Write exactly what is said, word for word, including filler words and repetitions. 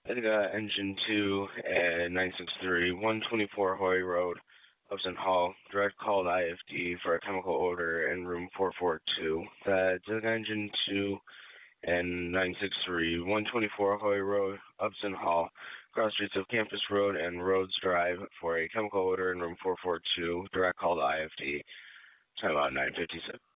I got engine two at nine six three, one twenty-four Hoy Road, Upton Hall. Direct call to I F D for a chemical odor in room four four two. That Zig engine two and nine six three, one twenty-four Hoy Road, Upton Hall, cross streets of Campus Road and Rhodes Drive for a chemical odor in room four four two. Direct call to I F D. Time out nine fifty-six.